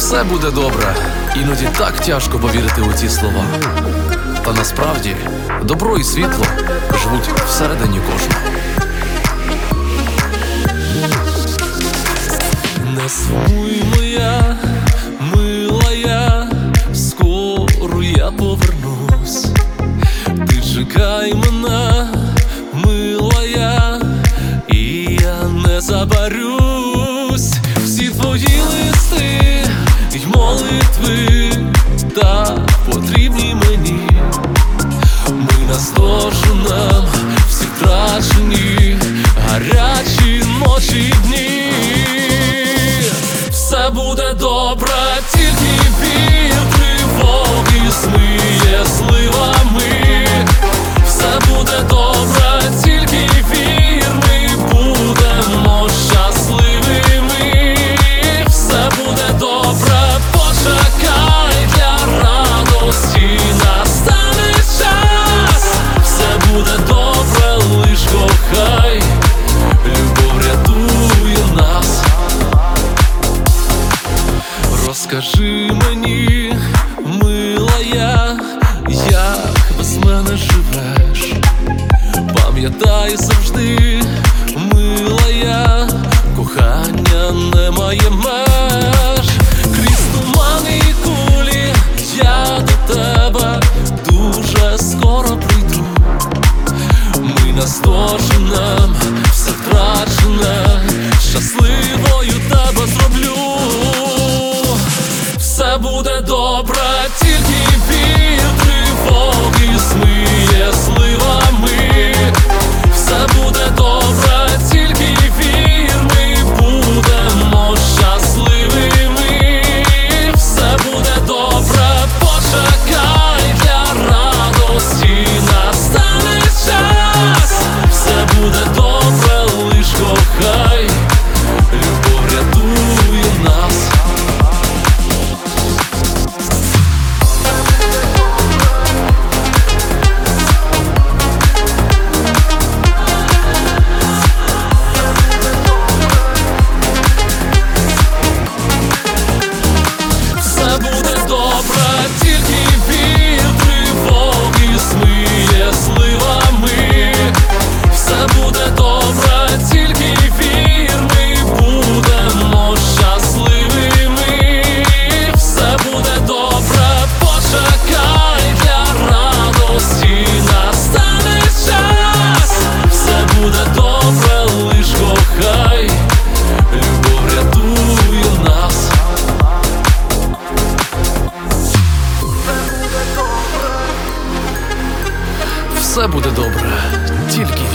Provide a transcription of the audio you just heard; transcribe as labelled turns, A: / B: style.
A: Все буде добре. Іноді так тяжко повірити у ці слова. Та насправді добро і світло живуть всередині кожного.
B: Не сумуй, моя милая, скоро я повернусь. Ти чекай мене, милая, і я не забарюсь. Всі твої листи й молитви так потрібні мені. Ми наздоженем всі втрачені гарячі ночі дні. Все буде добре, тільки вір, тривоги змиє зливами. Все буде добре, тільки вір, ми будемо щасливими. Все буде добре, почекай, для радості настане час. Все буде добре, лиш кохай, любов рятує нас. Розкажи мені, милая, як без мене живеш. Пам'ятай завжди, милая, кохання не має меж. Крізь тумани і кулі я до тебе дуже скоро прийду. Ми наздоженем все втрачене, щасливою тебе зроблю. Все буде добре, тільки вір, тривоги змиє зливами. Все буде добре, тільки вір, ми будемо щасливими. Все буде добре, почекай, для радості настане час. Все буде добре, лиш кохай, любов рятує нас.
A: Все буде добре, тільки